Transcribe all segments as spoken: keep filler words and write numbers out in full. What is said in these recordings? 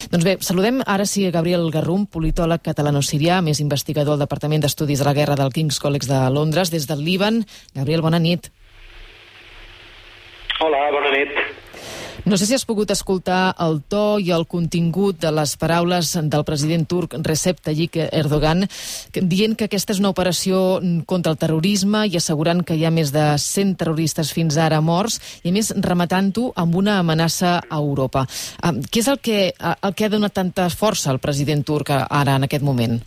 Doncs bé, saludem ara sí a Gabriel Garrum, politòleg catalano-sirià, més investigador al Departament d'Estudis de la Guerra del King's College de Londres, des del Líban. Gabriel, bona nit. Hola, bona nit. No sé si has pogut escoltar el to i el contingut de les paraules del president turc Recep Tayyip Erdogan dient que aquesta és una operació contra el terrorisme i assegurant que hi ha més de cent terroristes fins ara morts i a més rematant-ho amb una amenaça a Europa. Què és el que, el que ha donat tanta força al president turc ara en aquest moment?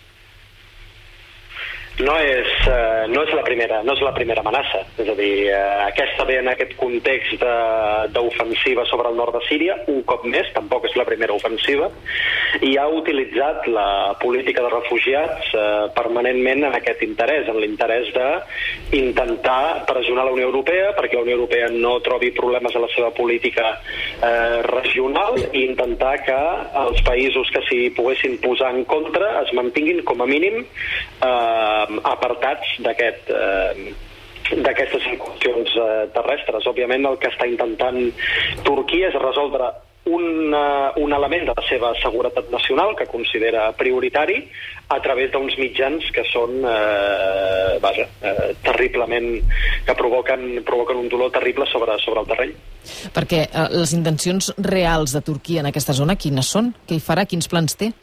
No és, eh, no és la primera, no és la primera amenaça. És a dir, eh, aquesta ve en aquest context d'ofensiva sobre el nord de Síria, un cop més, tampoc és la primera ofensiva, i ha utilitzat la política de refugiats eh, permanentment en aquest interès, en l'interès d'intentar pressionar la Unió Europea perquè la Unió Europea no trobi problemes a la seva política eh, regional i intentar que els països que s'hi poguessin posar en contra es mantinguin com a mínim eh, apartats d'aquest eh, d'aquestes incursions eh, terrestres. Òbviament el que està intentant Turquia és resoldre un, uh, un element de la seva seguretat nacional que considera prioritari a través d'uns mitjans que són eh, vaja, eh, terriblement que provoquen, provoquen un dolor terrible sobre, sobre el terreny. Perquè eh, les intencions reals de Turquia en aquesta zona quines són? Què hi farà? Quins plans té?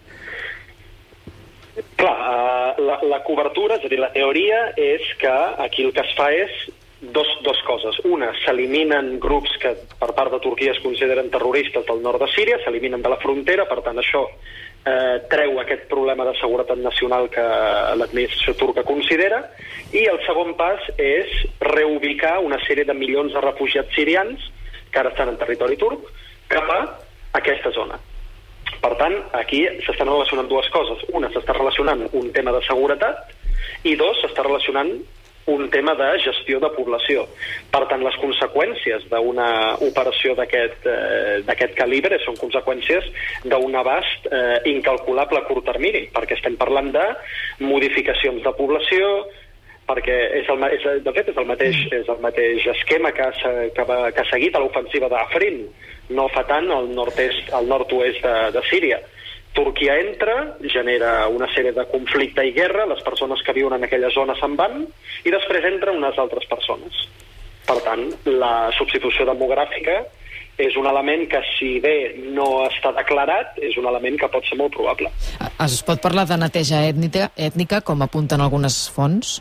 Clar, uh, la, la cobertura, és a dir, la teoria és que aquí el que es fa és dos, dos coses. Una, s'eliminen grups que per part de Turquia es consideren terroristes del nord de Síria, s'eliminen de la frontera, per tant això eh, treu aquest problema de seguretat nacional que l'administració turca considera, i el segon pas és reubicar una sèrie de milions de refugiats sirians que ara estan en territori turc cap a aquesta zona. Per tant, aquí s'estan relacionant dues coses. Una, s'està relacionant un tema de seguretat i dos, s'està relacionant un tema de gestió de població. Per tant, les conseqüències d'una operació d'aquest eh, d'aquest calibre són conseqüències d'un abast eh, incalculable a curt termini, perquè estem parlant de modificacions de població, perquè és el, és, de fet és el mateix, és el mateix esquema que ha, que, va, que ha seguit a l'ofensiva d'Afrin no fa tant al nord-est, al nord-oest de, de Síria. Turquia entra, genera una sèrie de conflicte i guerra, les persones que viuen en aquella zona se'n van i després entren unes altres persones. Per tant, la substitució demogràfica és un element que, si bé no està declarat, és un element que pot ser molt probable. Es pot parlar de neteja ètnica, ètnica com apunten algunes fonts?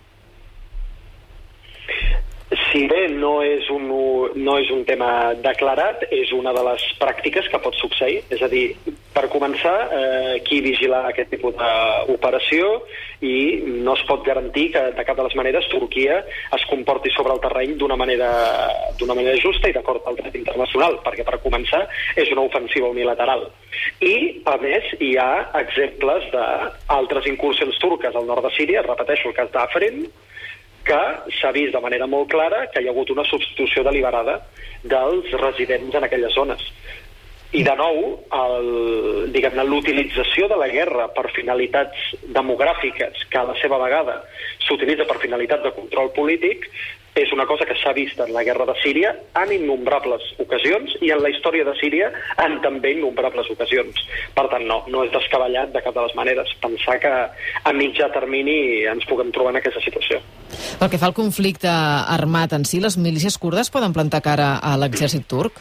Si bé no és, un, no és un tema declarat, és una de les pràctiques que pot succeir. És a dir, per començar, eh, qui vigila aquest tipus d'operació, i no es pot garantir que de cap de les maneres Turquia es comporti sobre el terreny d'una manera, d'una manera justa i d'acord al dret internacional, perquè per començar és una ofensiva unilateral. I, a més, hi ha exemples d'altres incursions turques al nord de Síria, repeteixo el cas d'Afrin, que s'ha vist de manera molt clara que hi ha hagut una substitució deliberada dels residents en aquelles zones. I de nou, el, diguem-ne, l'utilització de la guerra per finalitats demogràfiques, que a la seva vegada s'utilitza per finalitats de control polític, és una cosa que s'ha vist en la guerra de Síria en innombrables ocasions i en la història de Síria en també innombrables ocasions. Per tant, no, no és descabellat de cap de les maneres pensar que a mitjà termini ens puguem trobar en aquesta situació. Pel que fa al conflicte armat en si, les milícies kurdes poden plantar cara a l'exèrcit turc?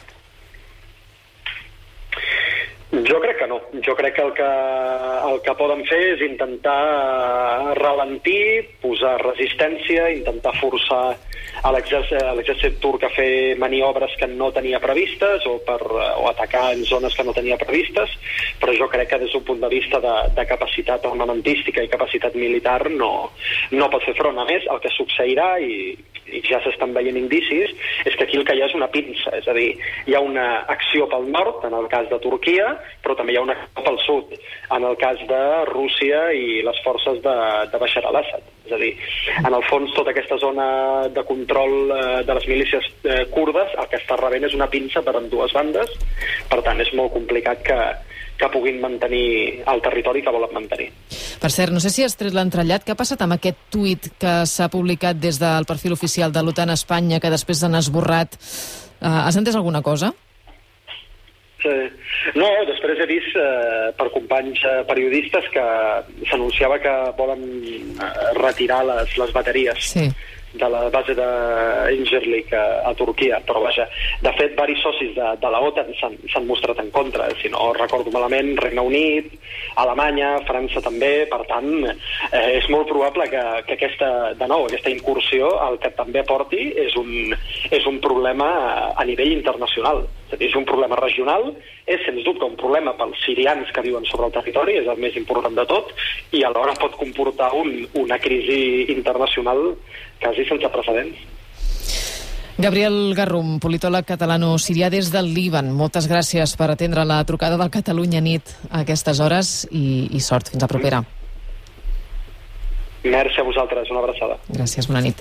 Jo crec que no. Jo crec que el que, el que poden fer és intentar ralentir, posar resistència, intentar forçar a l'exèrcit turc a fer maniobres que no tenia previstes o, per, o atacar en zones que no tenia previstes, però jo crec que des d'un punt de vista de, de capacitat armamentística i capacitat militar no, no pot fer front. A més, el que succeirà, i, i ja s'estan veient indicis, és que aquí el que hi ha és una pinça, és a dir, hi ha una acció pel nord, en el cas de Turquia, però també hi ha una acció pel sud, en el cas de Rússia i les forces de, de Bashar al-Assad. És a dir, en el fons, tota aquesta zona de control eh, de les milícies eh, kurdes, el que està rebent és una pinça per ambdues bandes, per tant, és molt complicat que, que puguin mantenir el territori que volen mantenir. Per cert, no sé si has tret l'entrellat, què ha passat amb aquest tuit que s'ha publicat des del perfil oficial de l'OTAN a Espanya, que després s'han esborrat? Uh, has entès alguna cosa? Sí. No, després he vist eh, per companys eh, periodistes que s'anunciava que volen eh, retirar les, les bateries sí. de la base d'Ingerlik a, a Turquia, però vaja, de fet, varis socis de, de la OTAN s'han mostrat en contra, si no recordo malament, Regne Unit, Alemanya, França també, per tant, eh, és molt probable que, que aquesta, de nou, aquesta incursió el que també aporti és un, és un problema a nivell internacional, és a dir, és un problema regional, és sens dubte un problema pels sirians que viuen sobre el territori, és el més important de tot, i alhora pot comportar un, una crisi internacional quasi sense precedents. Gabriel Garrum, politòleg catalano-sirià des del Líban. Moltes gràcies per atendre la trucada del Catalunya Nit a aquestes hores i, i sort. Fins la propera. Merci a vosaltres. Una abraçada. Gràcies, bona nit.